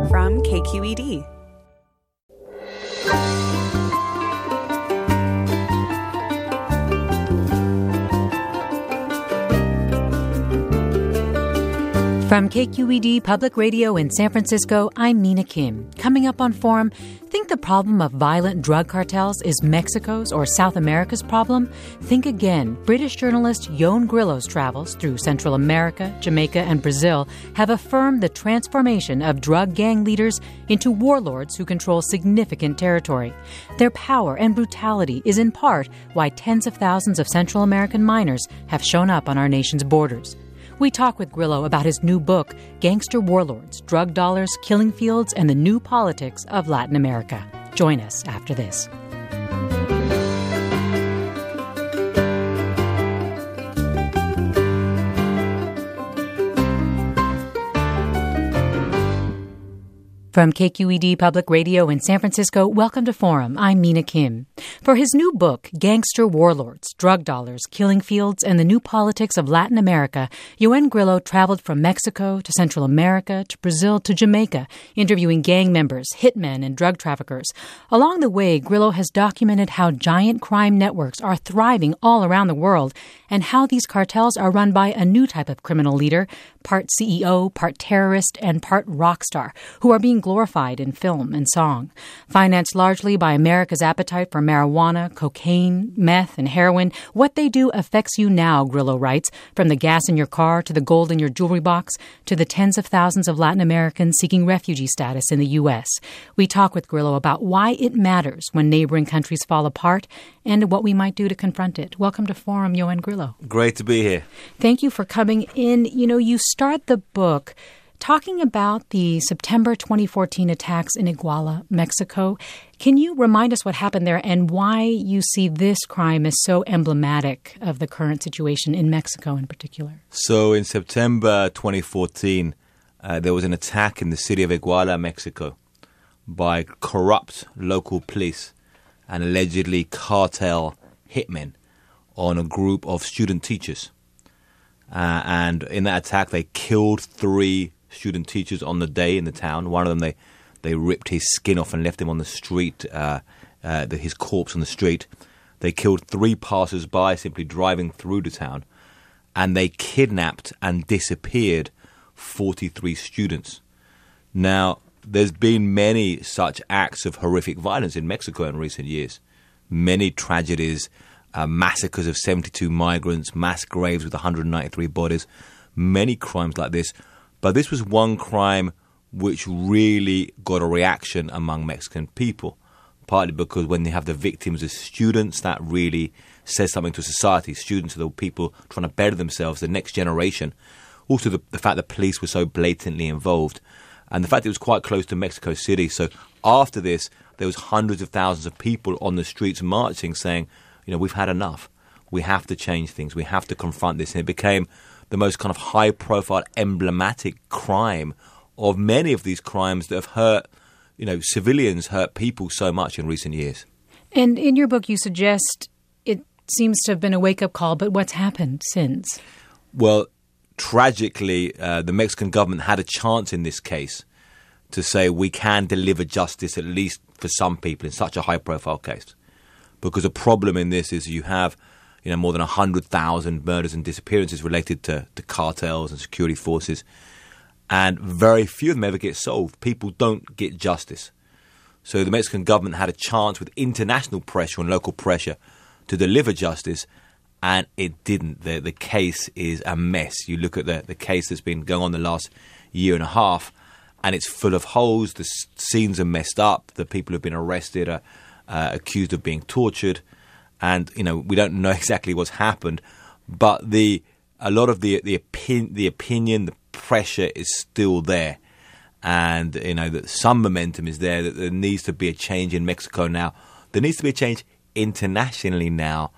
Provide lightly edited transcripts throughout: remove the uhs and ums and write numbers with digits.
from KQED. From KQED Public Radio in San Francisco, I'm Mina Kim. Coming up on Forum, think the problem of violent drug cartels is Mexico's or South America's problem? Think again. British journalist Ioan Grillo's travels through Central America, Jamaica, and Brazil have affirmed the transformation of drug gang leaders into warlords who control significant territory. Their power and brutality is in part why tens of thousands of Central American minors have shown up on our nation's borders. We talk with Grillo about his new book, Gangster Warlords, Drug Dollars, Killing Fields, and the New Politics of Latin America. Join us after this. From KQED Public Radio in San Francisco, welcome to Forum. I'm Mina Kim. For his new book, Gangster Warlords, Drug Dollars, Killing Fields, and the New Politics of Latin America, Ioan Grillo traveled from Mexico to Central America to Brazil to Jamaica, interviewing gang members, hitmen, and drug traffickers. Along the way, Grillo has documented how giant crime networks are thriving all around the world and how these cartels are run by a new type of criminal leader, part CEO, part terrorist, and part rock star, who are being glorified in film and song. Financed largely by America's appetite for marijuana, cocaine, meth, and heroin, what they do affects you now, Grillo writes, from the gas in your car to the gold in your jewelry box to the tens of thousands of Latin Americans seeking refugee status in the U.S. We talk with Grillo about why it matters when neighboring countries fall apart and what we might do to confront it. Welcome to Forum, Ioan Grillo. Great to be here. Thank you for coming in. You start the book talking about the September 2014 attacks in Iguala, Mexico. Can you remind us what happened there and why you see this crime as so emblematic of the current situation in Mexico in particular? So in September 2014, there was an attack in the city of Iguala, Mexico, by corrupt local police and allegedly cartel hitmen on a group of student teachers. And in that attack, they killed 3 student teachers on the day in the town. One of them, they ripped his skin off and left him on the street, his corpse on the street. They killed 3 passers-by simply driving through the town. And they kidnapped and disappeared 43 students. Now, there's been many such acts of horrific violence in Mexico in recent years. Many tragedies, massacres of 72 migrants, mass graves with 193 bodies, many crimes like this. But this was one crime which really got a reaction among Mexican people, partly because when you have the victims as students, that really says something to society. Students are the people trying to better themselves, the next generation. Also, the fact that police were so blatantly involved. And the fact it was quite close to Mexico City. So after this, there was hundreds of thousands of people on the streets marching saying, we've had enough. We have to change things. We have to confront this. And it became the most kind of high-profile, emblematic crime of many of these crimes that have hurt, civilians, hurt people so much in recent years. And in your book, you suggest it seems to have been a wake-up call, but what's happened since? Well, tragically, the Mexican government had a chance in this case to say we can deliver justice, at least for some people, in such a high-profile case. Because a problem in this is you have more than 100,000 murders and disappearances related to cartels and security forces, and very few of them ever get solved. People don't get justice. So the Mexican government had a chance with international pressure and local pressure to deliver justice, and it didn't. The case is a mess. You look at the case that's been going on the last year and a half, and it's full of holes. The scenes are messed up. The people who've been arrested are accused of being tortured. And, we don't know exactly what's happened, but a lot of the opinion, the pressure is still there. And, that some momentum is there, that there needs to be a change in Mexico now. There needs to be a change internationally now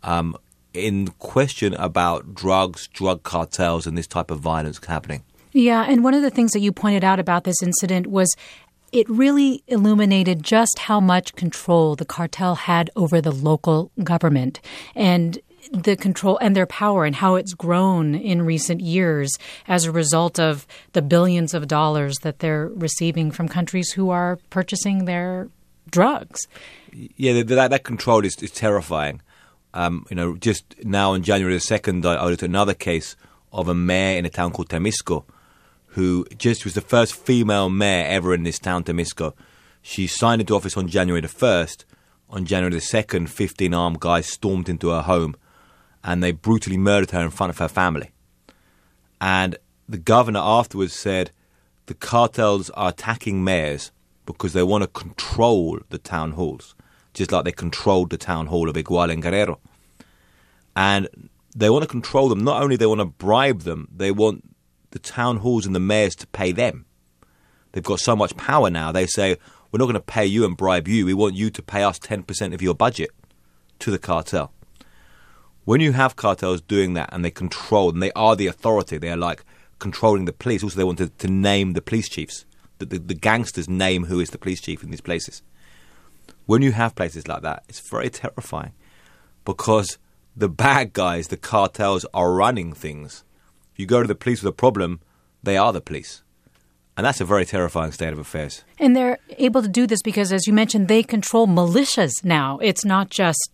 in question about drugs, drug cartels, and this type of violence happening. Yeah, and one of the things that you pointed out about this incident was it really illuminated just how much control the cartel had over the local government. And the control and their power and how it's grown in recent years as a result of the billions of dollars that they're receiving from countries who are purchasing their drugs. Yeah, that control is terrifying. Just now on January the 2nd, I looked at another case of a mayor in a town called Temisco, who just was the first female mayor ever in this town, Temisco. She signed into office on January the 1st. On January the 2nd, 15 armed guys stormed into her home and they brutally murdered her in front of her family. And the governor afterwards said the cartels are attacking mayors because they want to control the town halls, just like they controlled the town hall of Iguala in Guerrero. And they want to control them. Not only they want to bribe them, they want the town halls and the mayors to pay them. They've got so much power now. They say, we're not going to pay you and bribe you. We want you to pay us 10% of your budget to the cartel. When you have cartels doing that and they control, and they are the authority, they are like controlling the police. Also, they want to name the police chiefs. The gangsters name who is the police chief in these places. When you have places like that, it's very terrifying because the bad guys, the cartels, are running things. You go to the police with a problem, they are the police. And that's a very terrifying state of affairs. And they're able to do this because, as you mentioned, they control militias now. It's not just,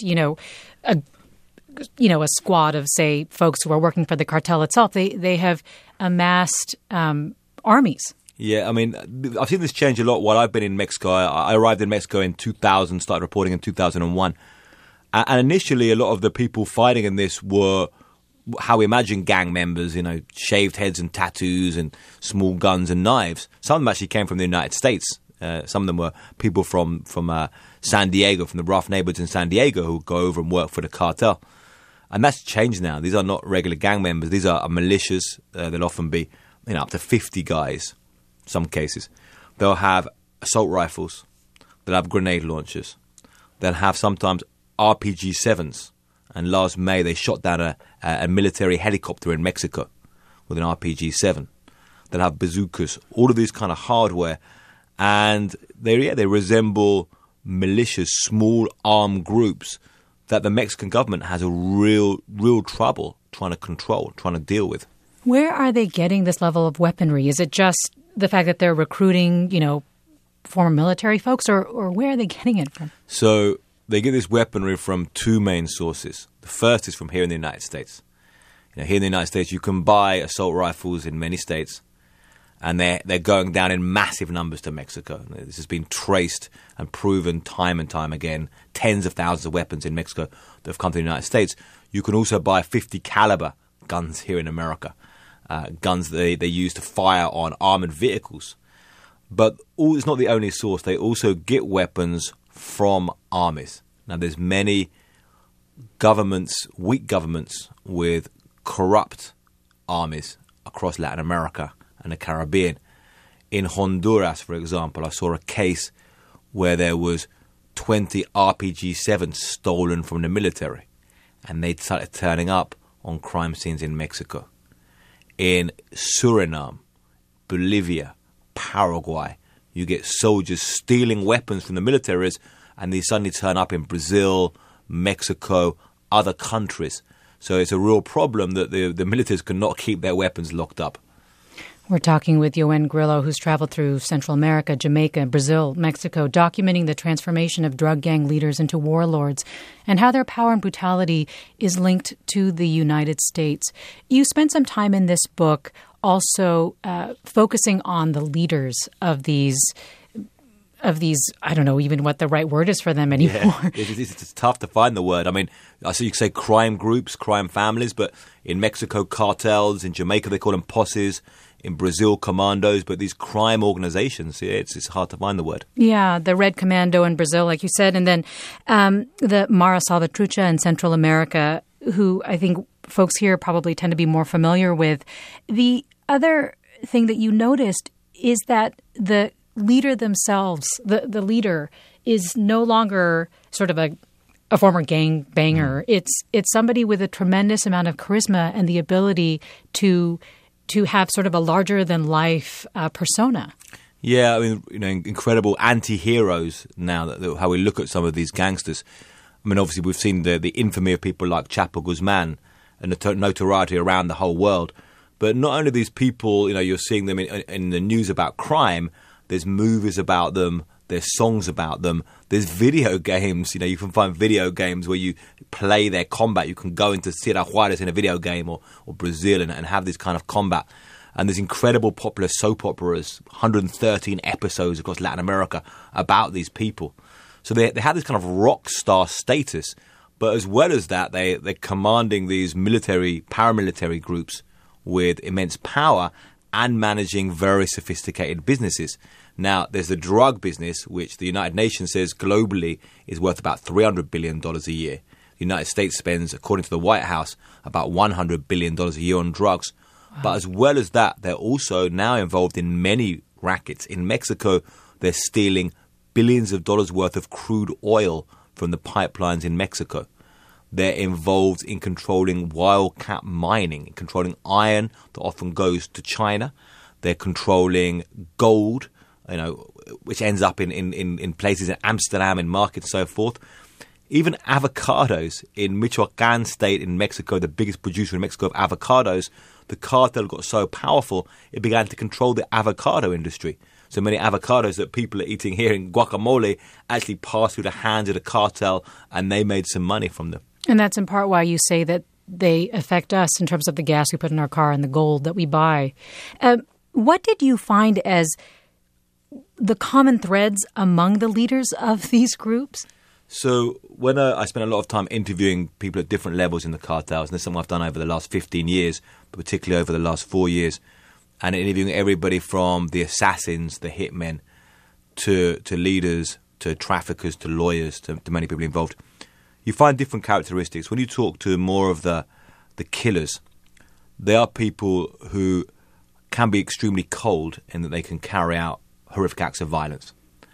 a squad of, say, folks who are working for the cartel itself. They have amassed armies. Yeah, I mean, I've seen this change a lot while I've been in Mexico. I arrived in Mexico in 2000, started reporting in 2001. And initially, a lot of the people fighting in this were how we imagine gang members, shaved heads and tattoos and small guns and knives. Some of them actually came from the United States. Some of them were people from San Diego, from the rough neighborhoods in San Diego who would go over and work for the cartel. And that's changed now. These are not regular gang members. These are militias. They'll often be up to 50 guys, some cases. They'll have assault rifles. They'll have grenade launchers. They'll have sometimes RPG-7s. And last May, they shot down a military helicopter in Mexico with an RPG-7. They'll have bazookas, all of these kind of hardware. And they resemble militias, small armed groups that the Mexican government has a real trouble trying to control, trying to deal with. Where are they getting this level of weaponry? Is it just the fact that they're recruiting, former military folks, or where are they getting it from? So they get this weaponry from two main sources. The first is from here in the United States. Here in the United States, you can buy assault rifles in many states, and they're going down in massive numbers to Mexico. This has been traced and proven time and time again. Tens of thousands of weapons in Mexico that have come to the United States. You can also buy 50 caliber guns here in America, guns that they use to fire on armored vehicles. But it's not the only source. They also get weapons from armies. Now, there's many governments, weak governments, with corrupt armies across Latin America and the Caribbean. In Honduras, for example, I saw a case where there was 20 RPG-7s stolen from the military, and they started turning up on crime scenes in Mexico. In Suriname, Bolivia, Paraguay, you get soldiers stealing weapons from the militaries, and they suddenly turn up in Brazil, Mexico, other countries. So it's a real problem that the militaries cannot keep their weapons locked up. We're talking with Yohen Grillo, who's traveled through Central America, Jamaica, Brazil, Mexico, documenting the transformation of drug gang leaders into warlords and how their power and brutality is linked to the United States. You spent some time in this book also focusing on the leaders of these, I don't know even what the right word is for them anymore. Yeah, it's tough to find the word. I mean, I see you could say crime groups, crime families, but in Mexico, cartels. In Jamaica, they call them posses. In Brazil, commandos. But these crime organizations, it's hard to find the word. Yeah, the Red Commando in Brazil, like you said, and then the Mara Salvatrucha in Central America, who I think folks here probably tend to be more familiar with. The other thing that you noticed is that the leader themselves, the leader, is no longer sort of a former gang banger. It's somebody with a tremendous amount of charisma and the ability to have sort of a larger-than-life persona. Yeah, I mean, incredible anti-heroes now, how we look at some of these gangsters. I mean, obviously, we've seen the infamy of people like Chapo Guzman and the notoriety around the whole world. But not only these people, you're seeing them in the news about crime, there's movies about them, there's songs about them, there's video games. You can find video games where you play their combat. You can go into Sierra Juarez in a video game or Brazil and have this kind of combat. And there's incredible popular soap operas, 113 episodes across Latin America about these people. So they have this kind of rock star status. But as well as that, they're commanding these paramilitary groups with immense power and managing very sophisticated businesses. Now, there's the drug business, which the United Nations says globally is worth about $300 billion a year. The United States spends, according to the White House, about $100 billion a year on drugs. Wow. But as well as that, they're also now involved in many rackets. In Mexico, they're stealing billions of dollars worth of crude oil from the pipelines in Mexico. They're involved in controlling wildcat mining, controlling iron that often goes to China. They're controlling gold, which ends up in places in Amsterdam, in markets and so forth. Even avocados in Michoacan state in Mexico, the biggest producer in Mexico of avocados, the cartel got so powerful, it began to control the avocado industry. So many avocados that people are eating here in guacamole actually passed through the hands of the cartel, and they made some money from them. And that's in part why you say that they affect us in terms of the gas we put in our car and the gold that we buy. What did you find as the common threads among the leaders of these groups? So when I spent a lot of time interviewing people at different levels in the cartels, and this is something I've done over the last 15 years, but particularly over the last 4 years, and interviewing everybody from the assassins, the hitmen, to leaders, to traffickers, to lawyers, to many people involved, you find different characteristics. When you talk to more of the killers, they are people who can be extremely cold in that they can carry out horrific acts of violence.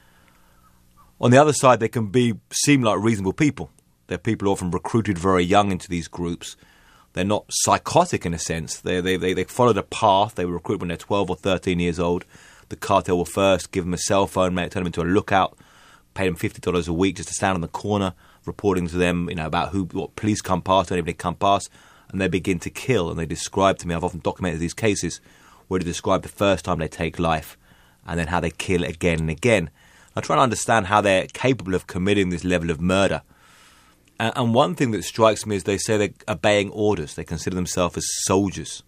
On the other side, they can seem like reasonable people. They're people often recruited very young into these groups. They're not psychotic in a sense. They followed a path. They were recruited when they're 12 or 13 years old. The cartel will first give them a cell phone, turn them into a lookout, pay them $50 a week just to stand on the corner, reporting to them, about what police come past, don't even come past, and they begin to kill. And they describe to me, I've often documented these cases, where they describe the first time they take life and then how they kill again and again. I try to understand how they're capable of committing this level of murder. And one thing that strikes me is they say they're obeying orders. They consider themselves as soldiers.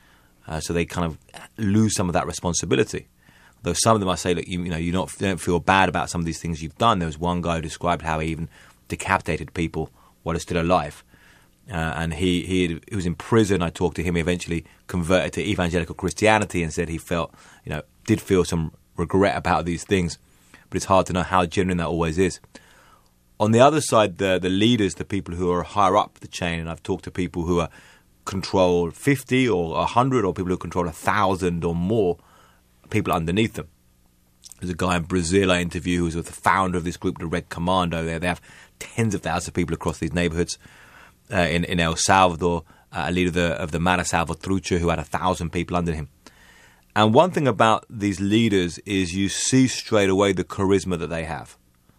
So they kind of lose some of that responsibility. Though some of them I say, look, you don't feel bad about some of these things you've done. There was one guy who described how he even decapitated people while they're still alive. And he was in prison. I talked to him. He eventually converted to evangelical Christianity and said he did feel some regret about these things. But it's hard to know how genuine that always is. On the other side, the leaders, the people who are higher up the chain, and I've talked to people who control 50 or 100 or people who control 1,000 or more people underneath them. There's a guy in Brazil I interviewed who was the founder of this group, the Red Commando. They have tens of thousands of people across these neighborhoods. In El Salvador, a leader of the Mara Salvatrucha who had 1,000 people under him. And one thing about these leaders is you see straight away the charisma that they have.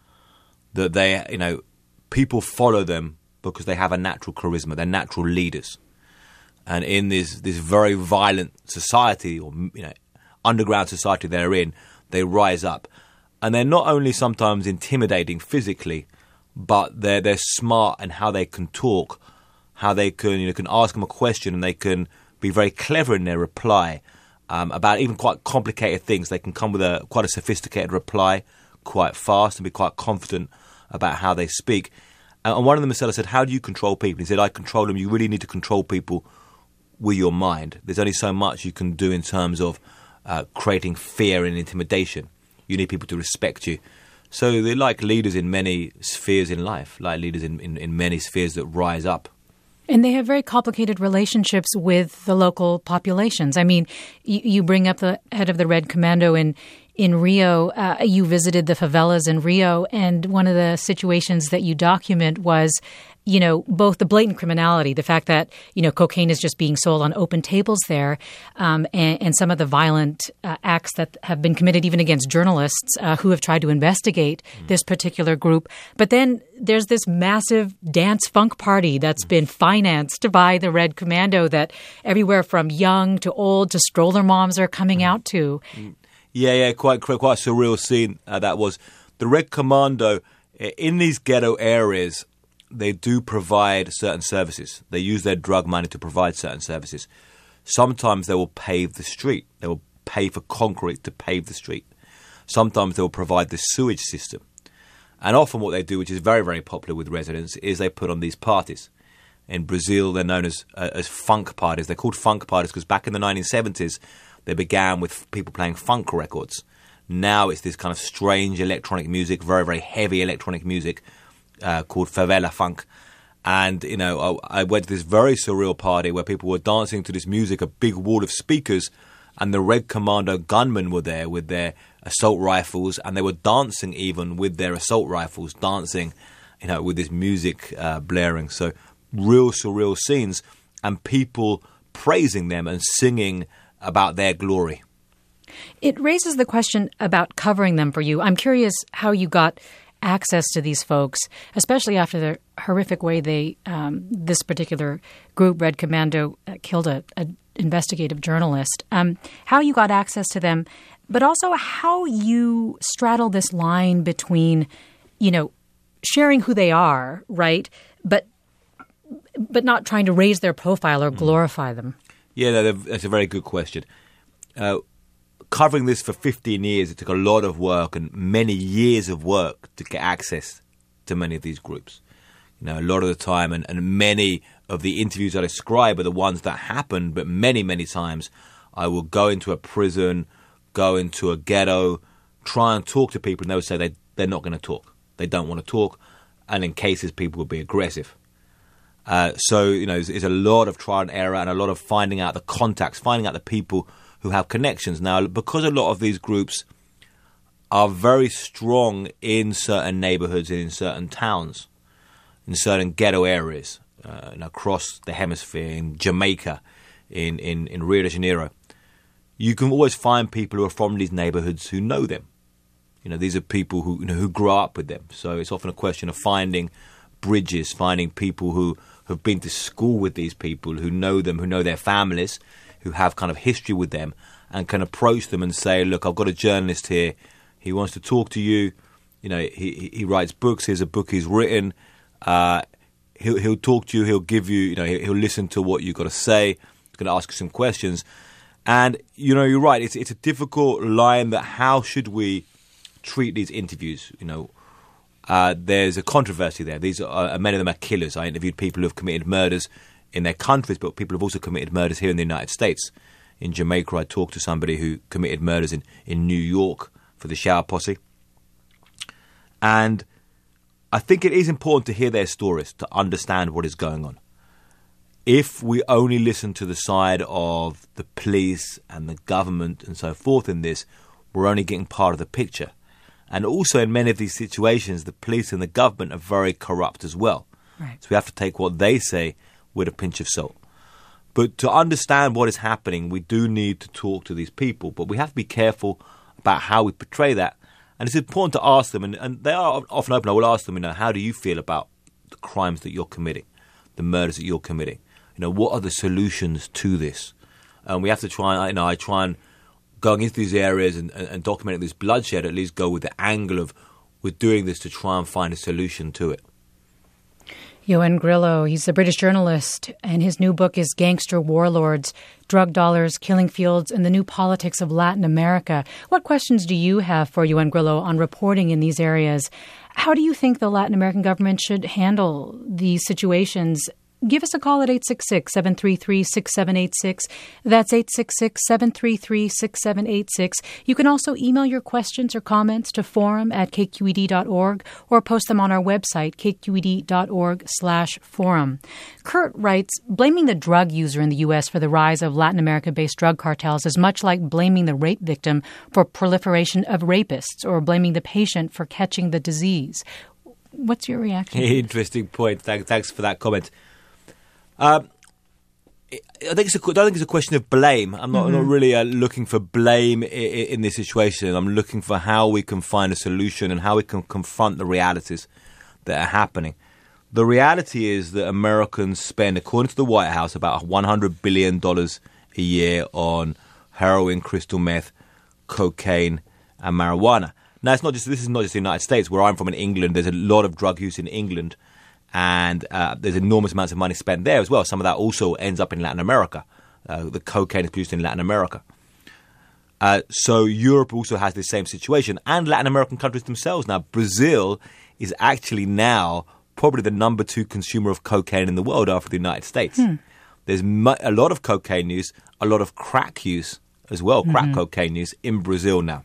That they, people follow them because they have a natural charisma. They're natural leaders. And in this very violent society or underground society they're in, they rise up. And they're not only sometimes intimidating physically, but they're smart in how they can talk, how they can ask them a question and they can be very clever in their reply about even quite complicated things. They can come with quite a sophisticated reply quite fast and be quite confident about how they speak. And one of them said, how do you control people? He said, I control them. You really need to control people with your mind. There's only so much you can do in terms of creating fear and intimidation. You need people to respect you. So they're like leaders in many spheres in life, like leaders in many spheres that rise up. And they have very complicated relationships with the local populations. I mean, you bring up the head of the Red Commando in Rio. You visited the favelas in Rio, and one of the situations that you document was both the blatant criminality, the fact that, cocaine is just being sold on open tables there, and some of the violent acts that have been committed even against journalists who have tried to investigate this particular group. But then there's this massive dance funk party that's been financed by the Red Commando that everywhere from young to old to stroller moms are coming out to. Yeah, quite a surreal scene that was. The Red Commando, in these ghetto areas, they do provide certain services. They use their drug money to provide certain services. Sometimes they will pave the street. They will pay for concrete to pave the street. Sometimes they will provide the sewage system. And often what they do, which is very, very popular with residents, is they put on these parties. In Brazil, they're known as funk parties. They're called funk parties because back in the 1970s, they began with people playing funk records. Now it's this kind of strange electronic music, very, very heavy electronic music, called favela funk. And, I went to this very surreal party where people were dancing to this music, a big wall of speakers, and the Red Commando gunmen were there with their assault rifles, and they were dancing even with their assault rifles, dancing, with this music blaring. So real surreal scenes, and people praising them and singing about their glory. It raises the question about covering them for you. I'm curious how you got access to these folks, especially after the horrific way this particular group, Red Commando, killed an investigative journalist. How you got access to them, but also how you straddle this line between, sharing who they are, right, but not trying to raise their profile or glorify them. Yeah, that's a very good question. Covering this for 15 years, it took a lot of work and many years of work to get access to many of these groups. A lot of the time, and many of the interviews I describe are the ones that happened, but many, many times I will go into a prison, go into a ghetto, try and talk to people, and they would say they're not going to talk. They don't want to talk, and in cases, people will be aggressive. So, it's a lot of trial and error and a lot of finding out the contacts, finding out the people who have connections. Now, because a lot of these groups are very strong in certain neighborhoods and in certain towns, in certain ghetto areas, across the hemisphere, in Jamaica, in Rio de Janeiro, you can always find people who are from these neighborhoods who know them. These are people who grow up with them. So it's often a question of finding bridges, finding people who have been to school with these people, who know them, who know their families, who have kind of history with them, and can approach them and say, look, I've got a journalist here. He wants to talk to you. He writes books. Here's a book he's written. He'll talk to you. He'll give you, he'll listen to what you've got to say. He's going to ask you some questions. And, you're right. It's a difficult line that how should we treat these interviews? There's a controversy there. Many of them are killers. I interviewed people who have committed murders in their countries, but people have also committed murders here in the United States. In Jamaica, I talked to somebody who committed murders in New York for the Shower Posse. And I think it is important to hear their stories, to understand what is going on. If we only listen to the side of the police and the government and so forth in this, we're only getting part of the picture. And also in many of these situations, the police and the government are very corrupt as well. Right. So we have to take what they say with a pinch of salt. But to understand what is happening, we do need to talk to these people. But we have to be careful about how we portray that. And it's important to ask them, and they are often open. I will ask them, how do you feel about the crimes that you're committing, the murders that you're committing? What are the solutions to this? And we have to try, I try and going into these areas and documenting this bloodshed, at least go with the angle of we're doing this to try and find a solution to it. Ioan Grillo, he's a British journalist, and his new book is Gangster Warlords, Drug Dollars, Killing Fields, and the New Politics of Latin America. What questions do you have for Ioan Grillo on reporting in these areas? How do you think the Latin American government should handle these situations? Give us a call at 866-733-6786. That's 866-733-6786. You can also email your questions or comments to forum@kqed.org or post them on our website, kqed.org/forum. Kurt writes, blaming the drug user in the U.S. for the rise of Latin America-based drug cartels is much like blaming the rape victim for proliferation of rapists or blaming the patient for catching the disease. What's your reaction? Interesting point. Thanks for that comment. I don't think it's a question of blame. I'm not really looking for blame in this situation. I'm looking for how we can find a solution and how we can confront the realities that are happening. The reality is that Americans spend, according to the White House, about $100 billion a year on heroin, crystal meth, cocaine, and marijuana. Now, this is not just the United States. Where I'm from in England, there's a lot of drug use in England, and there's enormous amounts of money spent there as well. Some of that also ends up in Latin America. The cocaine is produced in Latin America. So Europe also has the same situation, and Latin American countries themselves. Now, Brazil is actually now probably the number 2 consumer of cocaine in the world after the United States. There's a lot of cocaine use, a lot of crack use as well, crack cocaine use in Brazil now.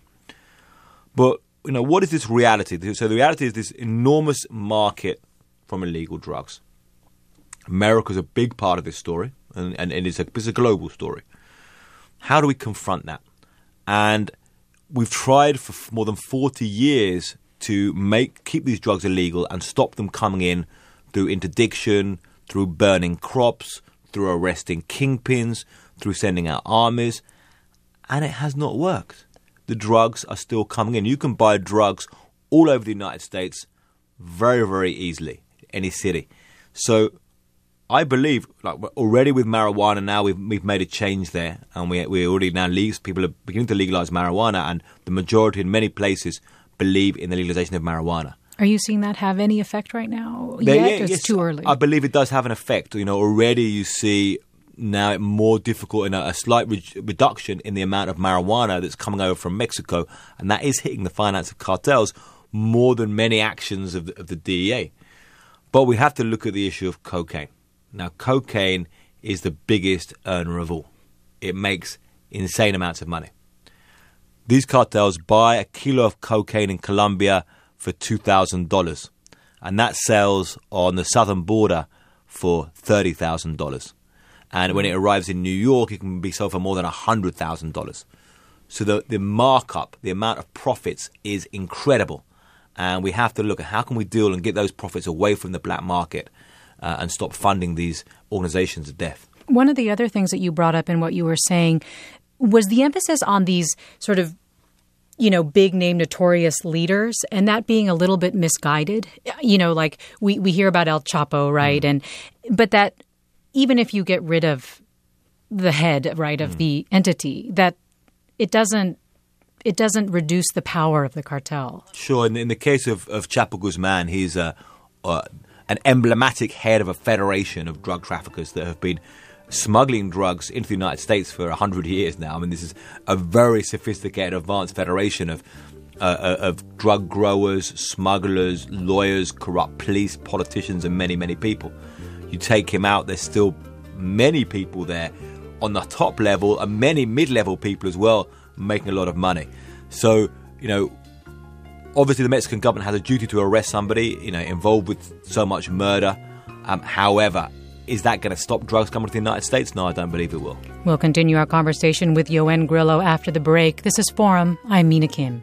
But, what is this reality? So the reality is this enormous market from illegal drugs. America's a big part of this story, and it's a global story. How do we confront that? And we've tried for more than 40 years to keep these drugs illegal and stop them coming in through interdiction, through burning crops, through arresting kingpins, through sending out armies, and it has not worked. The drugs are still coming in. You can buy drugs all over the United States very, very easily, any city. So I believe, already with marijuana now, we've made a change there, and we already now people are beginning to legalize marijuana, and the majority in many places believe in the legalization of marijuana. Are you seeing that have any effect right now? It's too early? I believe it does have an effect. Already you see now it more difficult and a slight reduction in the amount of marijuana that's coming over from Mexico, and that is hitting the finance of cartels more than many actions of the DEA. But we have to look at the issue of cocaine. Now, cocaine is the biggest earner of all. It makes insane amounts of money. These cartels buy a kilo of cocaine in Colombia for $2,000, and that sells on the southern border for $30,000. And when it arrives in New York, it can be sold for more than $100,000. So the markup, the amount of profits is incredible. And we have to look at how can we deal and get those profits away from the black market and stop funding these organizations of death. One of the other things that you brought up in what you were saying was the emphasis on these sort of, big name notorious leaders, and that being a little bit misguided. Like we hear about El Chapo, right? But that even if you get rid of the head, right, of the entity, that it doesn't reduce the power of the cartel. Sure. In the case of Chapo Guzman, he's an emblematic head of a federation of drug traffickers that have been smuggling drugs into the United States for 100 years now. I mean, this is a very sophisticated, advanced federation of drug growers, smugglers, lawyers, corrupt police, politicians, and many, many people. You take him out, there's still many people there on the top level and many mid-level people as well making a lot of money. So, obviously the Mexican government has a duty to arrest somebody, involved with so much murder. However, is that going to stop drugs coming to the United States? No, I don't believe it will. We'll continue our conversation with Yoann Grillo after the break. This is Forum. I'm Mina Kim.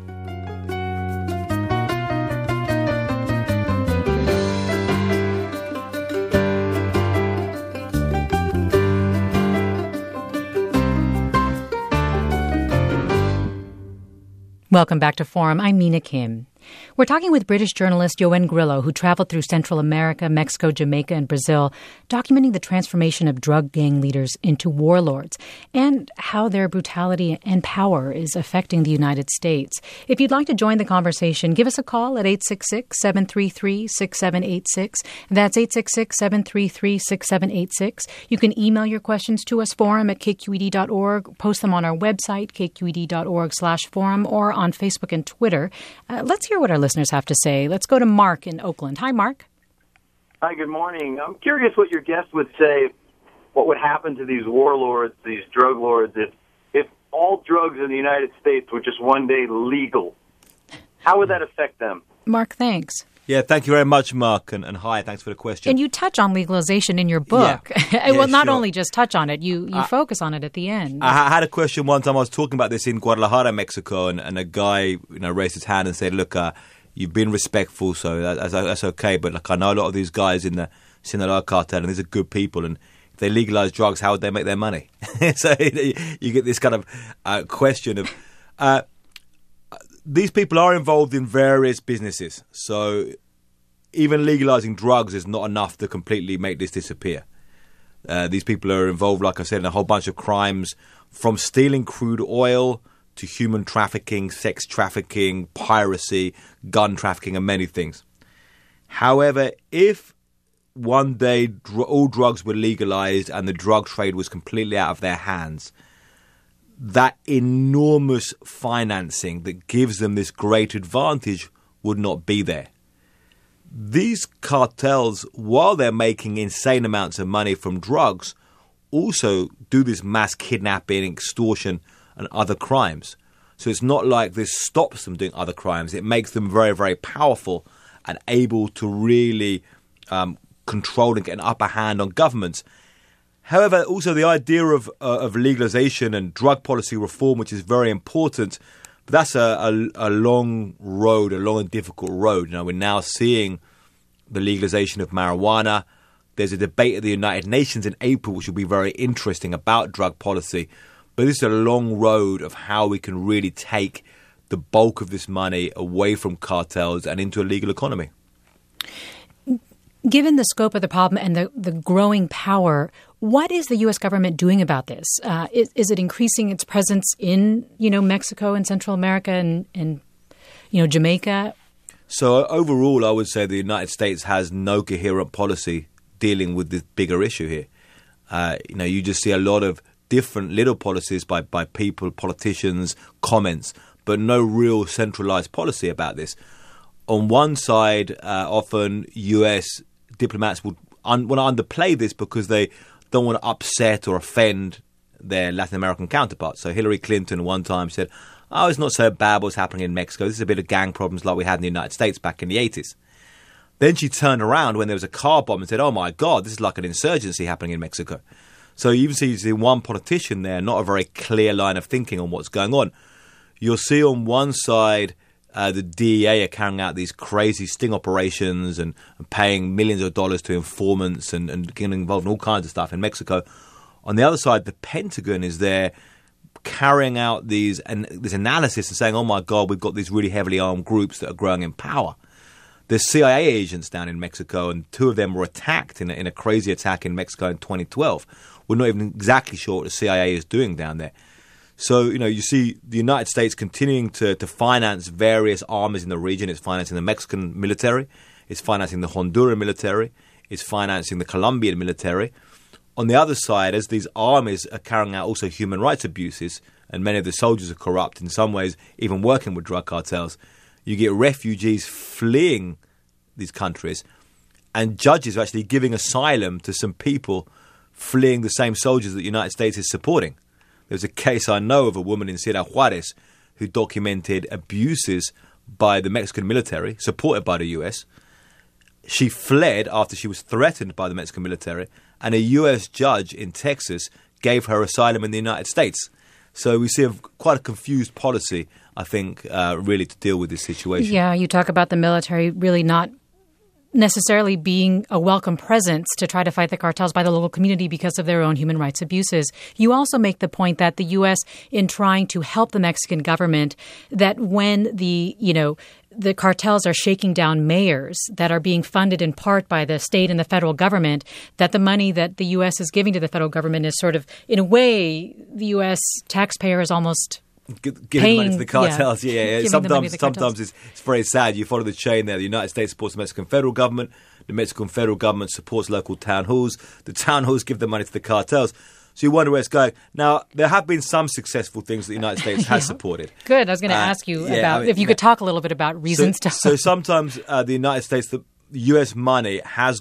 Welcome back to Forum. I'm Mina Kim. We're talking with British journalist Yoann Grillo, who traveled through Central America, Mexico, Jamaica, and Brazil, documenting the transformation of drug gang leaders into warlords and how their brutality and power is affecting the United States. If you'd like to join the conversation, give us a call at 866-733-6786. That's 866-733-6786. You can email your questions to us, forum@kqed.org, post them on our website, kqed.org/forum, or on Facebook and Twitter. Let's hear what our listeners have to say. Let's go to Mark in Oakland. Hi, Mark. Hi, good morning. I'm curious what your guest would say, what would happen to these warlords, these drug lords, if all drugs in the United States were just one day legal. How would that affect them? Mark, thanks. Yeah, thank you very much, Mark, and hi, thanks for the question. And you touch on legalization in your book. Yeah. Well, not only just touch on it, you focus on it at the end. I had a question one time. I was talking about this in Guadalajara, Mexico, and a guy raised his hand and said, look, You've been respectful, so that's okay. But like I know a lot of these guys in the Sinaloa cartel, and these are good people, and if they legalize drugs, how would they make their money? So you get this kind of question of these people are involved in various businesses. So even legalizing drugs is not enough to completely make this disappear. These people are involved, like I said, in a whole bunch of crimes, from stealing crude oil to human trafficking, sex trafficking, piracy, gun trafficking, and many things. However, if one day all drugs were legalized and the drug trade was completely out of their hands, that enormous financing that gives them this great advantage would not be there. These cartels, while they're making insane amounts of money from drugs, also do this mass kidnapping, extortion, and other crimes. So it's not like this stops them doing other crimes. It makes them very, very powerful and able to really control and get an upper hand on governments. However, also the idea of legalization and drug policy reform, which is very important, but that's a long road, a long and difficult road. You know, we're now seeing the legalization of marijuana. There's a debate at the United Nations in April, which will be very interesting, about drug policy. But this is a long road of how we can really take the bulk of this money away from cartels and into a legal economy. Given the scope of the problem and the growing power, what is the U.S. government doing about this? Is it increasing its presence in, Mexico and Central America and Jamaica? So overall, I would say the United States has no coherent policy dealing with this bigger issue here. You just see a lot of different little policies by people, politicians, comments, but no real centralized policy about this. On one side, often U.S. diplomats would want to underplay this because they don't want to upset or offend their Latin American counterparts. So Hillary Clinton one time said, it's not so bad what's happening in Mexico. This is a bit of gang problems like we had in the United States back in the 80s. Then she turned around when there was a car bomb and said, oh my God, this is like an insurgency happening in Mexico. So you even see one politician there, not a very clear line of thinking on what's going on. You'll see on one side the DEA are carrying out these crazy sting operations and paying millions of dollars to informants and getting involved in all kinds of stuff in Mexico. On the other side, the Pentagon is there carrying out this analysis and saying, oh my God, we've got these really heavily armed groups that are growing in power. There's CIA agents down in Mexico, and 2 of them were attacked in a crazy attack in Mexico in 2012. We're not even exactly sure what the CIA is doing down there. So, you see the United States continuing to finance various armies in the region. It's financing the Mexican military. It's financing the Honduran military. It's financing the Colombian military. On the other side, as these armies are carrying out also human rights abuses, and many of the soldiers are corrupt, in some ways even working with drug cartels, you get refugees fleeing these countries, and judges are actually giving asylum to some people fleeing the same soldiers that the United States is supporting. There's a case I know of a woman in Ciudad Juarez who documented abuses by the Mexican military, supported by the US. She fled after she was threatened by the Mexican military, and a US judge in Texas gave her asylum in the United States. So we see quite a confused policy, I think, really to deal with this situation. Yeah, you talk about the military really not necessarily being a welcome presence to try to fight the cartels by the local community because of their own human rights abuses. You also make the point that the U.S., in trying to help the Mexican government, that when the cartels are shaking down mayors that are being funded in part by the state and the federal government, that the money that the U.S. is giving to the federal government is sort of, in a way, the U.S. taxpayer is almost giving money to the cartels. Yeah. Sometimes it's very sad. You follow the chain there. The United States supports the Mexican federal government. The Mexican federal government supports local town halls. The town halls give the money to the cartels. So you wonder where it's going. Now, there have been some successful things that the United States has supported. Good. I was going to ask you about if you could talk a little bit about reasons to. So sometimes the United States, the U.S. money has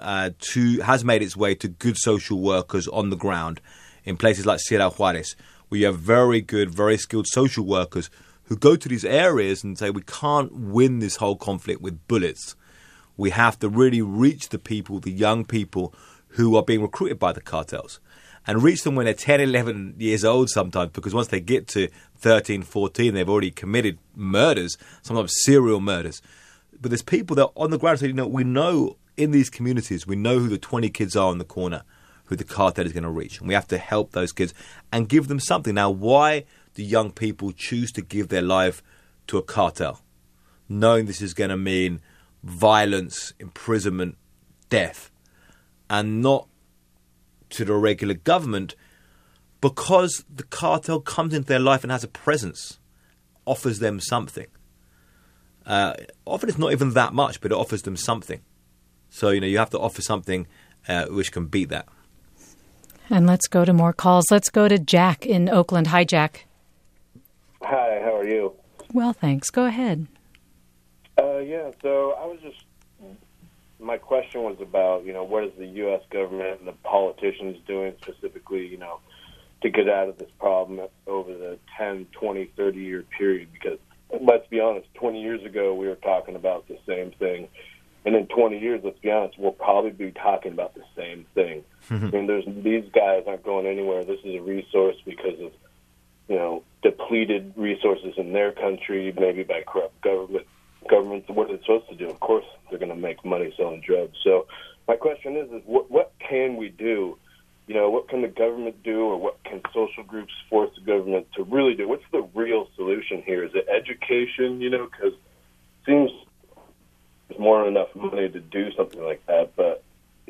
has made its way to good social workers on the ground in places like Ciudad Juarez, where you have very good, very skilled social workers who go to these areas and say, we can't win this whole conflict with bullets. We have to really reach the people, the young people who are being recruited by the cartels, and reach them when they're 10, 11 years old sometimes, because once they get to 13, 14, they've already committed murders, sometimes serial murders. But there's people that are on the ground say, we know in these communities, we know who the 20 kids are in the corner, who the cartel is going to reach. And we have to help those kids and give them something. Now, why do young people choose to give their life to a cartel, knowing this is going to mean violence, imprisonment, death, and not to the regular government? Because the cartel comes into their life and has a presence, offers them something. Often it's not even that much, but it offers them something. So, you have to offer something which can beat that. And let's go to more calls. Let's go to Jack in Oakland. Hi, Jack. Hi, how are you? Well, thanks. Go ahead. So I was my question was about, what is the U.S. government and the politicians doing specifically, to get out of this problem over the 10, 20, 30-year period? Because let's be honest, 20 years ago we were talking about the same thing. And in 20 years, let's be honest, we'll probably be talking about the same thing. Mm-hmm. I mean, these guys aren't going anywhere. This is a resource because of, depleted resources in their country, maybe by corrupt governments. What are they supposed to do? Of course, they're going to make money selling drugs. So my question is what can we do? What can the government do, or what can social groups force the government to really do? What's the real solution here? Is it education, because it seems there's more than enough money to do something like that. But,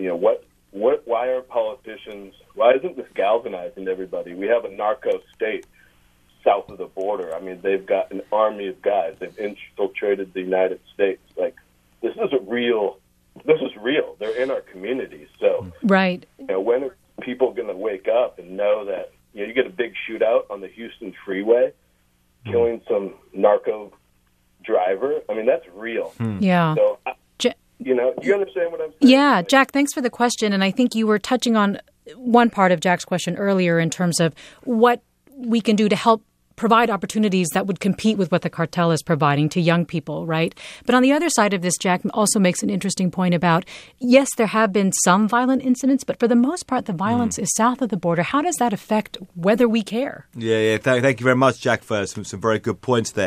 why are politicians, why isn't this galvanizing everybody? We have a narco state south of the border. I mean, they've got an army of guys. They've infiltrated the United States. Like, this is real. They're in our communities. So, right. When are people going to wake up and know that, you get a big shootout on the Houston freeway, killing some narco driver? I mean, that's real. Yeah. So, you understand what I'm saying? Yeah, Jack, thanks for the question. And I think you were touching on one part of Jack's question earlier in terms of what we can do to help provide opportunities that would compete with what the cartel is providing to young people, right? But on the other side of this, Jack also makes an interesting point about, yes, there have been some violent incidents, but for the most part, the violence is south of the border. How does that affect whether we care? Yeah. Thank you very much, Jack, for some very good points there.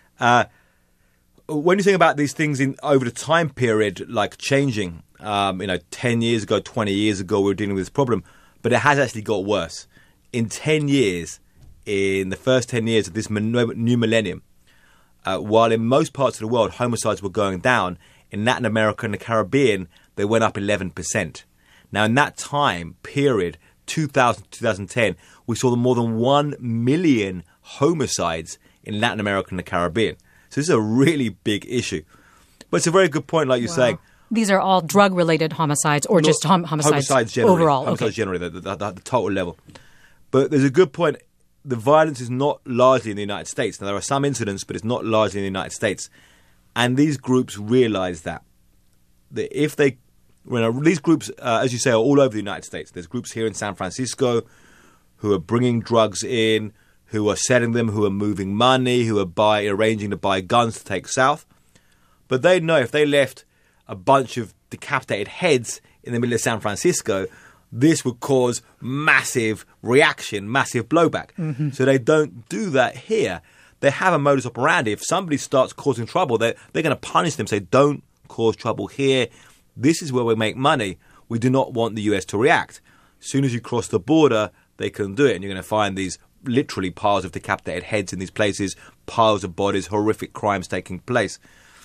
When you think about these things over the time period, like changing, 10 years ago, 20 years ago, we were dealing with this problem, but it has actually got worse. In 10 years, in the first 10 years of this new millennium, while in most parts of the world homicides were going down, in Latin America and the Caribbean, they went up 11%. Now, in that time period, 2000 to 2010, we saw more than 1 million homicides in Latin America and the Caribbean. So this is a really big issue. But it's a very good point, like you're saying. These are all drug-related homicides or just homicides generally, overall? Homicides generally, the total level. But there's a good point. The violence is not largely in the United States. Now, there are some incidents, but it's not largely in the United States. And these groups realize that if they... these groups, as you say, are all over the United States. There's groups here in San Francisco who are bringing drugs in, who are selling them, who are moving money, who are arranging to buy guns to take south. But they know if they left a bunch of decapitated heads in the middle of San Francisco, this would cause massive reaction, massive blowback. Mm-hmm. So they don't do that here. They have a modus operandi. If somebody starts causing trouble, they're going to punish them, say, don't cause trouble here. This is where we make money. We do not want the US to react. As soon as you cross the border, they can do it. And you're going to find these literally piles of decapitated heads in these places, piles of bodies, horrific crimes taking place.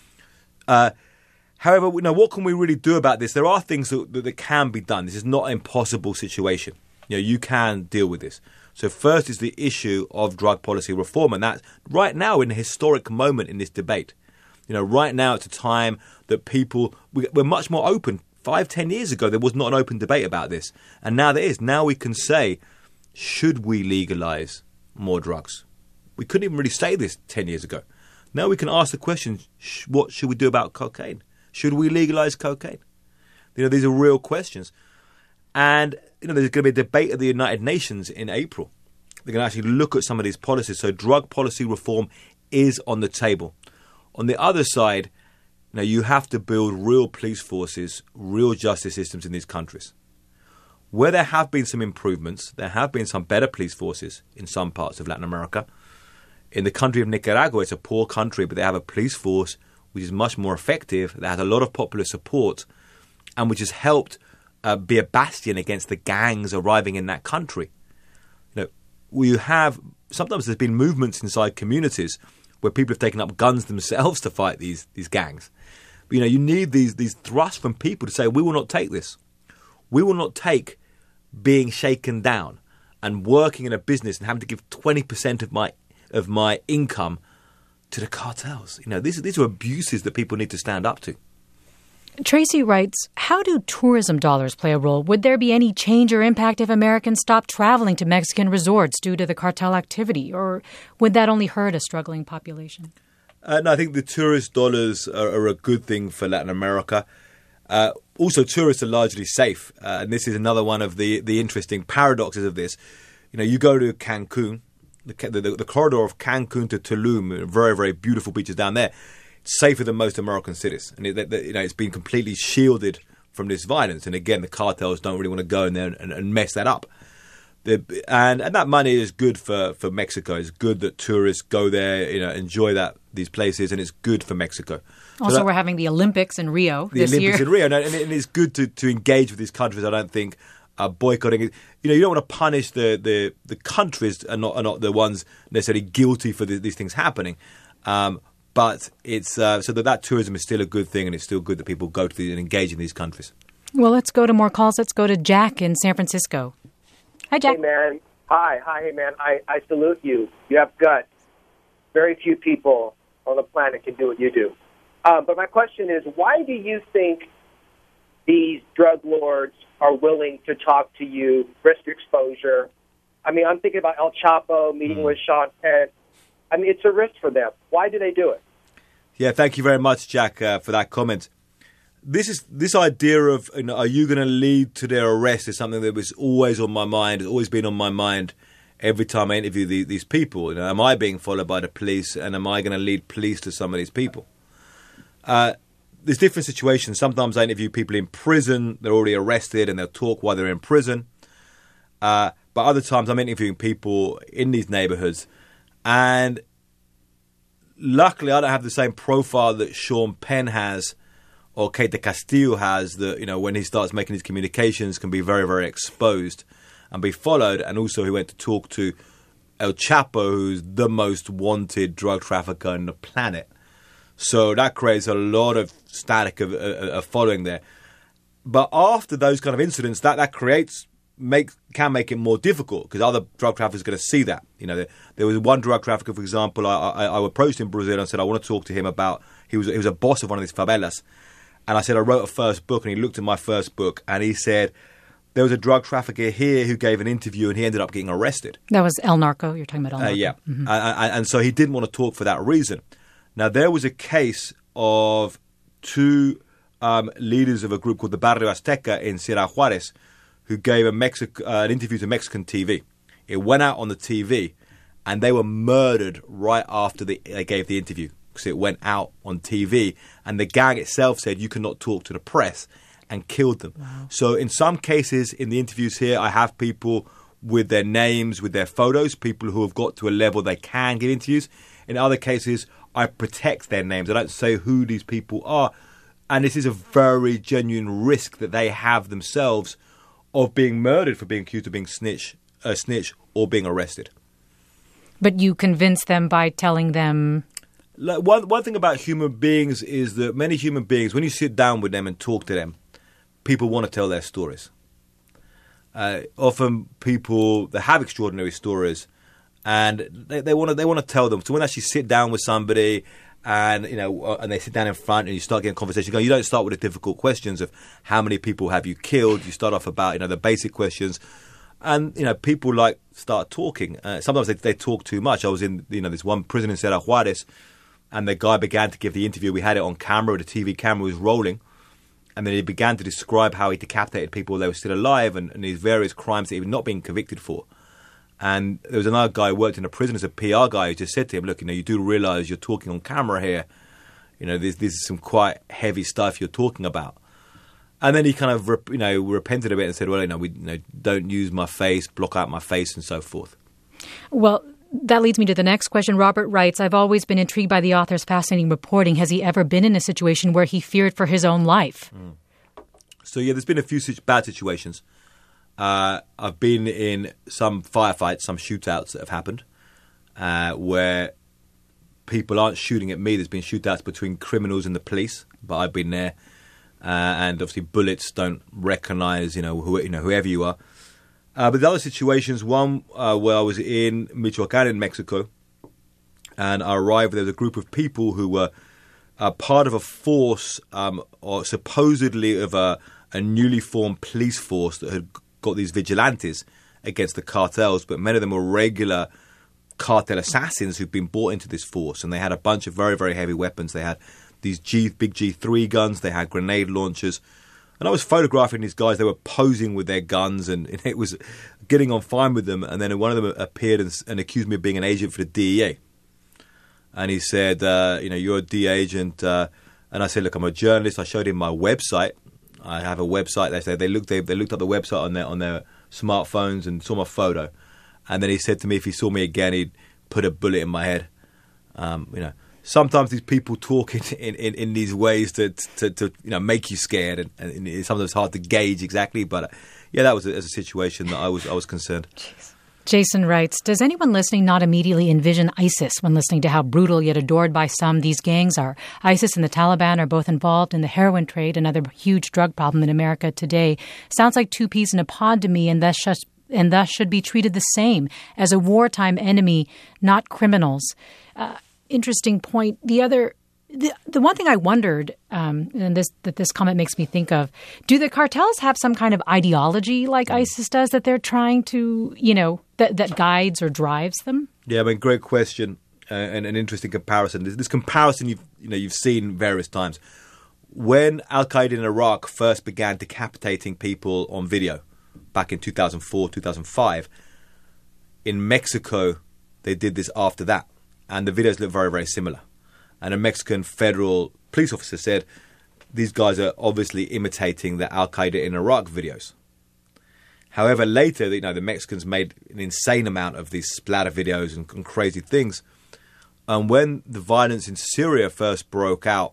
However, what can we really do about this? There are things that can be done. This is not an impossible situation. You can deal with this. So first is the issue of drug policy reform. And that's right now in a historic moment in this debate. Right now it's a time that we're much more open. 5-10 years ago, there was not an open debate about this. And now there is. Now we can say, should we legalize more drugs? We couldn't even really say this 10 years ago. Now we can ask the question, what should we do about cocaine? Should we legalize cocaine? These are real questions. And, there's going to be a debate at the United Nations in April. They're going to actually look at some of these policies. So drug policy reform is on the table. On the other side, you have to build real police forces, real justice systems in these countries. Where there have been some improvements, there have been some better police forces in some parts of Latin America. In the country of Nicaragua, it's a poor country, but they have a police force which is much more effective, that has a lot of popular support, and which has helped be a bastion against the gangs arriving in that country. Sometimes there's been movements inside communities where people have taken up guns themselves to fight these gangs. But, you need these thrusts from people to say, we will not take this. We will not take being shaken down and working in a business and having to give 20% of my income to the cartels. These are abuses that people need to stand up to. Tracy writes, how do tourism dollars play a role? Would there be any change or impact if Americans stopped traveling to Mexican resorts due to the cartel activity? Or would that only hurt a struggling population? No, I think the tourist dollars are a good thing for Latin America. Also, tourists are largely safe. And this is another one of the interesting paradoxes of this. You go to Cancun, the corridor of Cancun to Tulum, very, very beautiful beaches down there. Safer than most American cities, and it's been completely shielded from this violence. And again, the cartels don't really want to go in there and mess that up. And that money is good for Mexico. It's good that tourists go there, enjoy these places, and it's good for Mexico. Also, we're having the Olympics in Rio this year. The Olympics in Rio, and it's good to engage with these countries. I don't think boycotting it. You don't want to punish the countries and not the ones necessarily guilty for these things happening. But it's so that tourism is still a good thing, and it's still good that people go to and engage in these countries. Well, let's go to more calls. Let's go to Jack in San Francisco. Hi, Jack. Hey, man. Hi, hey, man. I salute you. You have guts. Very few people on the planet can do what you do. But my question is, why do you think these drug lords are willing to talk to you, risk exposure? I mean, I'm thinking about El Chapo meeting with Sean Penn. I mean, it's a risk for them. Why do they do it? Yeah, thank you very much, Jack, for that comment. This idea of are you going to lead to their arrest is something that was always on my mind. It's always been on my mind every time I interview these people. Am I being followed by the police, and am I going to lead police to some of these people? There's different situations. Sometimes I interview people in prison. They're already arrested, and they'll talk while they're in prison. But other times I'm interviewing people in these neighborhoods, and luckily I don't have the same profile that Sean Penn has or Kate Castillo has, that when he starts making his communications can be very, very exposed and be followed. And also he went to talk to El Chapo, who's the most wanted drug trafficker on the planet. So that creates a lot of static of following there. But after those kind of incidents, that can make it more difficult, because other drug traffickers are going to see that. There was one drug trafficker, for example, I approached him in Brazil and said I want to talk to him about, he was a boss of one of these favelas. And I said I wrote a first book, and he looked at my first book and he said there was a drug trafficker here who gave an interview and he ended up getting arrested. That was El Narco. You're talking about El Narco. Yeah. Mm-hmm. And so he didn't want to talk for that reason. Now, there was a case of two leaders of a group called the Barrio Azteca in Sierra Juarez who gave an interview to Mexican TV. It went out on the TV, and they were murdered right after they gave the interview, because it went out on TV, and the gang itself said you cannot talk to the press, and killed them. Wow. So in some cases in the interviews here, I have people with their names, with their photos, people who have got to a level they can give interviews. In other cases, I protect their names. I don't say who these people are. And this is a very genuine risk that they have themselves of being murdered for being accused of being a snitch or being arrested. But you convince them by telling them... One thing about human beings is that many human beings, when you sit down with them and talk to them, people want to tell their stories. Often people, they have extraordinary stories, and they want to tell them. So when you actually sit down with somebody, and and they sit down in front, and you start getting a conversation going, you don't start with the difficult questions of how many people have you killed. You start off about the basic questions, and people start talking. Sometimes they talk too much. I was in this one prison in Sierra Juarez, and the guy began to give the interview. We had it on camera. The TV camera was rolling. And then he began to describe how he decapitated people while they were still alive, and these various crimes that he was not being convicted for. And there was another guy who worked in a prison as a PR guy who just said to him, look, you do realise you're talking on camera here. This is some quite heavy stuff you're talking about. And then he kind of, repented a bit and said, well, we don't use my face, block out my face and so forth. Well, that leads me to the next question. Robert writes, I've always been intrigued by the author's fascinating reporting. Has he ever been in a situation where he feared for his own life? So, yeah, there's been a few bad situations. I've been in some firefights, some shootouts that have happened where people aren't shooting at me. There's been shootouts between criminals and the police, but I've been there. And obviously bullets don't recognize, whoever you are. But the other situations, one where I was in Michoacan in Mexico, and I arrived, there was a group of people who were part of a force, or supposedly of a newly formed police force that had got these vigilantes against the cartels, but many of them were regular cartel assassins who'd been brought into this force, and they had a bunch of very, very heavy weapons. They had these big G3 guns, they had grenade launchers, and I was photographing these guys. They were posing with their guns, and it was getting on fine with them. And then one of them appeared and accused me of being an agent for the DEA. And he said, you're a DEA agent. And I said, look, I'm a journalist. I showed him my website. I have a website. They said they looked up the website on their smartphones and saw my photo. And then he said to me, if he saw me again, he'd put a bullet in my head. Sometimes these people talk in these ways to make you scared, and sometimes it's hard to gauge exactly. But that was a situation that I was concerned. Jeez. Jason writes, does anyone listening not immediately envision ISIS when listening to how brutal yet adored by some these gangs are? ISIS and the Taliban are both involved in the heroin trade, another huge drug problem in America today. Sounds like two peas in a pod to me, and thus should be treated the same as a wartime enemy, not criminals. Interesting point. The one thing I wondered, and this comment makes me think of, do the cartels have some kind of ideology like ISIS does that they're trying to, that guides or drives them? Yeah, great question and an interesting comparison. This comparison you've seen various times. When Al-Qaeda in Iraq first began decapitating people on video back in 2004, 2005, in Mexico they did this after that. And the videos look very, very similar. And a Mexican federal police officer said, these guys are obviously imitating the Al-Qaeda in Iraq videos. However, later, the Mexicans made an insane amount of these splatter videos and crazy things. And when the violence in Syria first broke out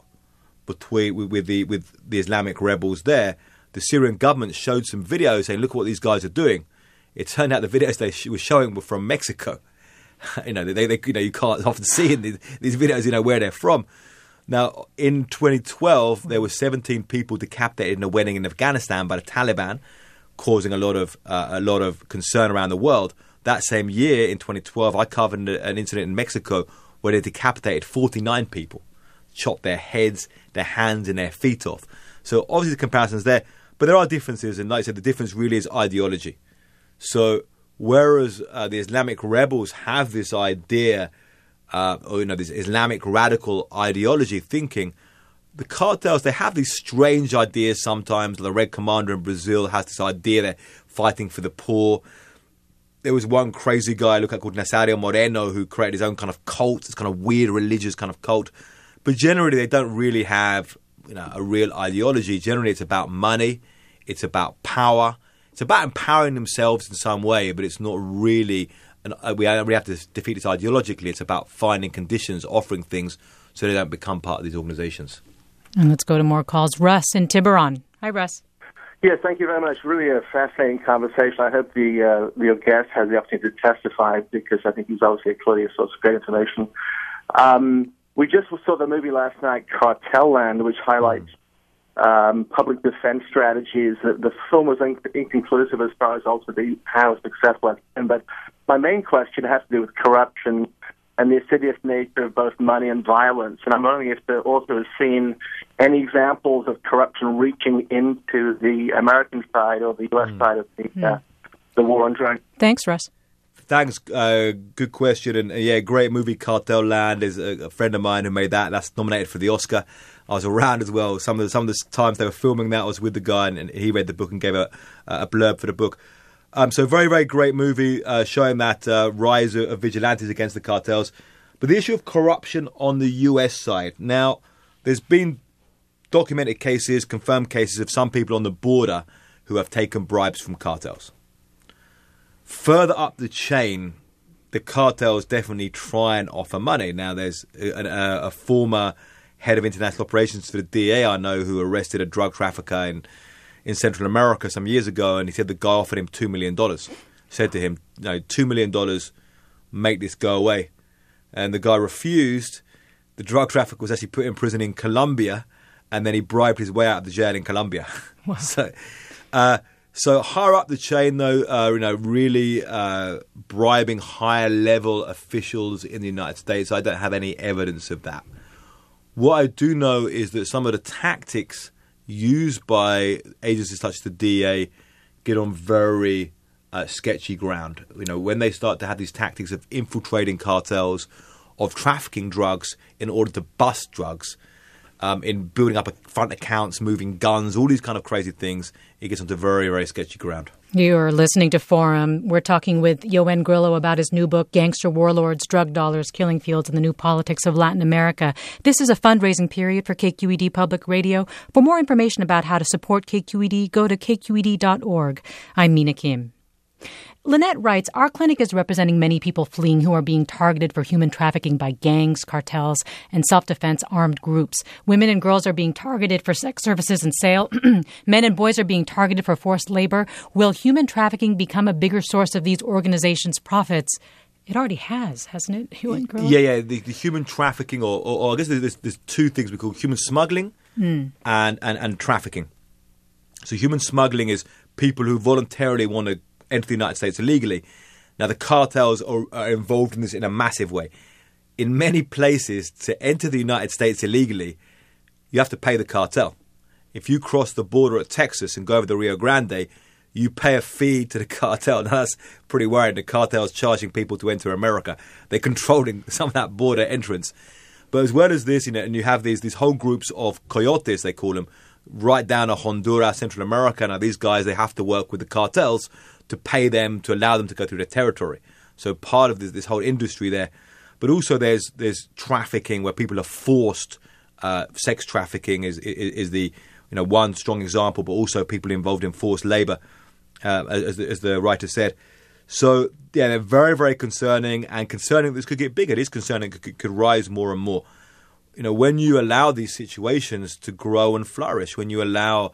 with the Islamic rebels there, the Syrian government showed some videos saying, look what these guys are doing. It turned out the videos they were showing were from Mexico. You can't often see in these videos, where they're from. Now, in 2012, there were 17 people decapitated in a wedding in Afghanistan by the Taliban, causing a lot of concern around the world. That same year, in 2012, I covered an incident in Mexico where they decapitated 49 people, chopped their heads, their hands, and their feet off. So obviously the comparison's there, but there are differences, and like I said, the difference really is ideology. So whereas the Islamic rebels have this idea, this Islamic radical ideology thinking, the cartels, they have these strange ideas sometimes. The Red Commander in Brazil has this idea they're fighting for the poor. There was one crazy guy called Nazario Moreno who created his own kind of cult, this kind of weird religious kind of cult. But generally, they don't really have a real ideology. Generally, it's about money. It's about power. It's about empowering themselves in some way, but it's not really. We have to defeat this ideologically. It's about finding conditions, offering things, so they don't become part of these organizations. And let's go to more calls. Russ in Tiburon. Hi, Russ. Yes, thank you very much. Really a fascinating conversation. I hope your guest has the opportunity to testify, because I think he's obviously clearly a source of great information. We just saw the movie last night, Cartel Land, which highlights public defense strategies. The film was inconclusive as far as ultimately how successful it's been. But my main question has to do with corruption and the insidious nature of both money and violence. And I'm wondering if the author has seen any examples of corruption reaching into the American side or the U.S. side of the war on drugs. Thanks, Russ. Thanks. Good question. And great movie, Cartel Land. Is a friend of mine who made that. That's nominated for the Oscar. I was around as well. Some of the times they were filming that, I was with the guy, and he read the book and gave a blurb for the book. So very, very great movie showing that rise of vigilantes against the cartels. But the issue of corruption on the US side. Now, there's been documented cases, confirmed cases of some people on the border who have taken bribes from cartels. Further up the chain, the cartels definitely try and offer money. Now, there's a former head of international operations for the DEA I know who arrested a drug trafficker in Central America some years ago, and he said the guy offered him $2 million. Said to him, $2 million, make this go away. And the guy refused. The drug trafficker was actually put in prison in Colombia, and then he bribed his way out of the jail in Colombia. Wow. So higher up the chain, though, really bribing higher level officials in the United States, I don't have any evidence of that. What I do know is that some of the tactics used by agencies such as the DEA get on very sketchy ground. When they start to have these tactics of infiltrating cartels, of trafficking drugs in order to bust drugs, in building up front accounts, moving guns, all these kind of crazy things, it gets onto very, very sketchy ground. You're listening to Forum. We're talking with Yoel Grillo about his new book, Gangster Warlords, Drug Dollars, Killing Fields, and the New Politics of Latin America. This is a fundraising period for KQED Public Radio. For more information about how to support KQED, go to kqed.org. I'm Mina Kim. Lynette writes, our clinic is representing many people fleeing who are being targeted for human trafficking by gangs, cartels, and self-defense armed groups. Women and girls are being targeted for sex services and sale. Men and boys are being targeted for forced labor. Will human trafficking become a bigger source of these organizations' profits? It already has, hasn't it, Yoel Grillo? Yeah. The human trafficking, or I guess there's two things we call human smuggling and trafficking. So human smuggling is people who voluntarily want to enter the United States illegally. Now, the cartels are involved in this in a massive way. In many places, to enter the United States illegally, you have to pay the cartel. If you cross the border at Texas and go over the Rio Grande, you pay a fee to the cartel. Now, that's pretty worrying. The cartel's charging people to enter America. They're controlling some of that border entrance. But as well as this, and you have these whole groups of coyotes, they call them, right down to Honduras, Central America. Now, these guys, they have to work with the cartels to pay them, to allow them to go through their territory. So part of this whole industry there. But also there's trafficking where people are forced. Sex trafficking is the one strong example, but also people involved in forced labor, as the writer said. So yeah, they're very, very concerning, and concerning. This could get bigger. It is concerning. It could rise more and more. When you allow these situations to grow and flourish, when you allow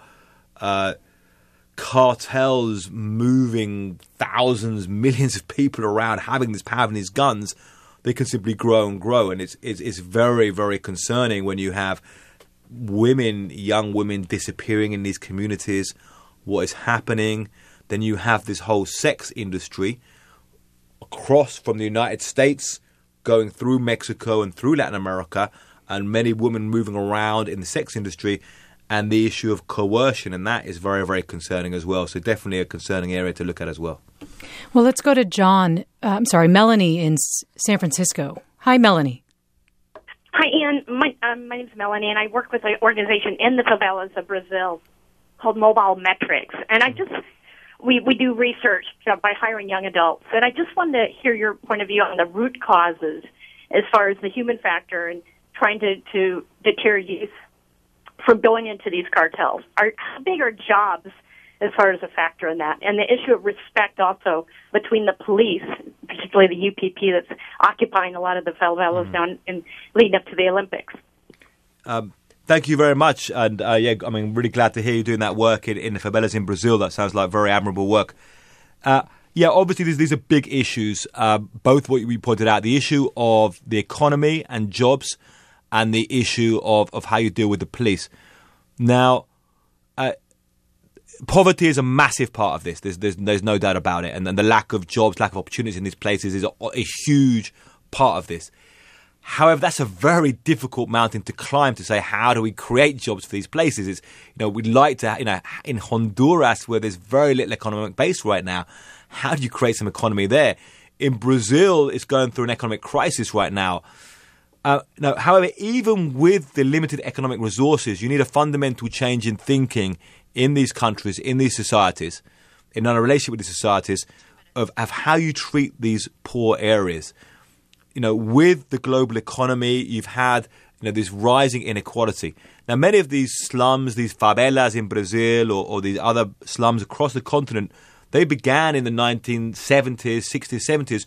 cartels moving thousands, millions of people around, having this power, having these guns, they can simply grow and grow. And it's very, very concerning when you have young women disappearing in these communities, what is happening. Then you have this whole sex industry across from the United States, going through Mexico and through Latin America, and many women moving around in the sex industry, and the issue of coercion, and that is very, very concerning as well. So definitely a concerning area to look at as well. Well, let's go to Melanie in San Francisco. Hi, Melanie. Hi, Ian. My name's Melanie, and I work with an organization in the favelas of Brazil called Mobile Metrics. And we do research by hiring young adults. And I just wanted to hear your point of view on the root causes as far as the human factor and trying to deter youth from going into these cartels. How big are jobs as far as a factor in that? And the issue of respect also between the police, particularly the UPP that's occupying a lot of the favelas down in leading up to the Olympics. Thank you very much. And really glad to hear you doing that work in the favelas in Brazil. That sounds like very admirable work. Obviously these are big issues, both what we pointed out, the issue of the economy and jobs, and the issue of how you deal with the police. Now, poverty is a massive part of this. There's no doubt about it. And the lack of jobs, lack of opportunities in these places is a huge part of this. However, that's a very difficult mountain to climb, to say, how do we create jobs for these places? We'd like to, in Honduras, where there's very little economic base right now, how do you create some economy there? In Brazil, it's going through an economic crisis right now. However, even with the limited economic resources, you need a fundamental change in thinking in these countries, in these societies, in a relationship with these societies, of how you treat these poor areas. With the global economy, you've had this rising inequality. Now, many of these slums, these favelas in Brazil or these other slums across the continent, they began in the 1970s, 60s, 70s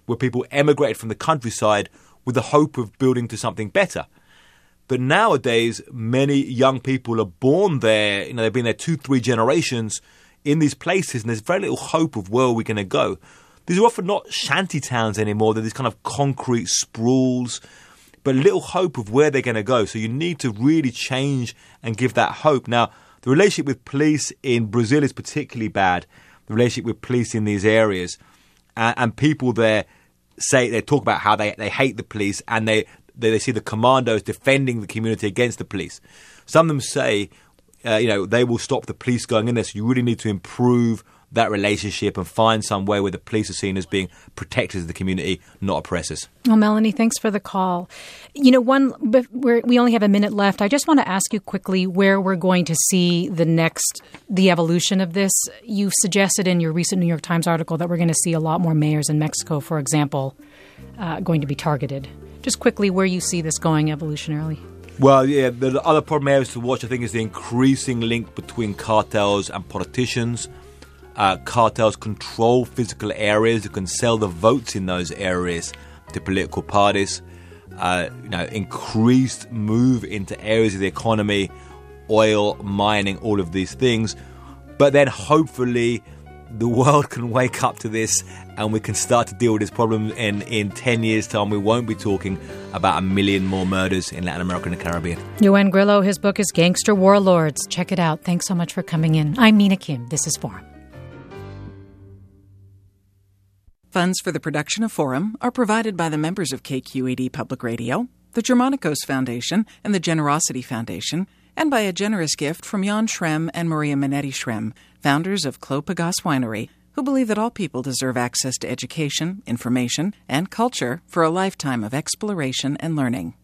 where people emigrated from the countryside with the hope of building to something better. But nowadays, many young people are born there. They've been there 2-3 generations in these places, and there's very little hope of where we're going to go. These are often not shanty towns anymore. They're these kind of concrete sprawls, but little hope of where they're going to go. So you need to really change and give that hope. Now, the relationship with police in Brazil is particularly bad, the relationship with police in these areas. And people there they talk about how they hate the police, and they see the commandos defending the community against the police. Some of them say, they will stop the police going in there. So you really need to improve that relationship and find some way where the police are seen as being protectors of the community, not oppressors. Well, Melanie, thanks for the call. We only have a minute left. I just want to ask you quickly where we're going to see the evolution of this. You suggested in your recent New York Times article that we're going to see a lot more mayors in Mexico, for example, going to be targeted. Just quickly, where you see this going evolutionarily. Well, yeah, the other problem areas to watch, I think, is the increasing link between cartels and politicians. Cartels control physical areas. You can sell the votes in those areas to political parties. Increased move into areas of the economy, oil, mining, all of these things. But then hopefully the world can wake up to this and we can start to deal with this problem in 10 years' time. We won't be talking about 1 million more murders in Latin America and the Caribbean. Yoann Grillo, his book is Gangster Warlords. Check it out. Thanks so much for coming in. I'm Mina Kim. This is Forum. Funds for the production of Forum are provided by the members of KQED Public Radio, the Germanicos Foundation, and the Generosity Foundation, and by a generous gift from Jan Schrem and Maria Minetti Schrem, founders of Clos Pegase Winery, who believe that all people deserve access to education, information, and culture for a lifetime of exploration and learning.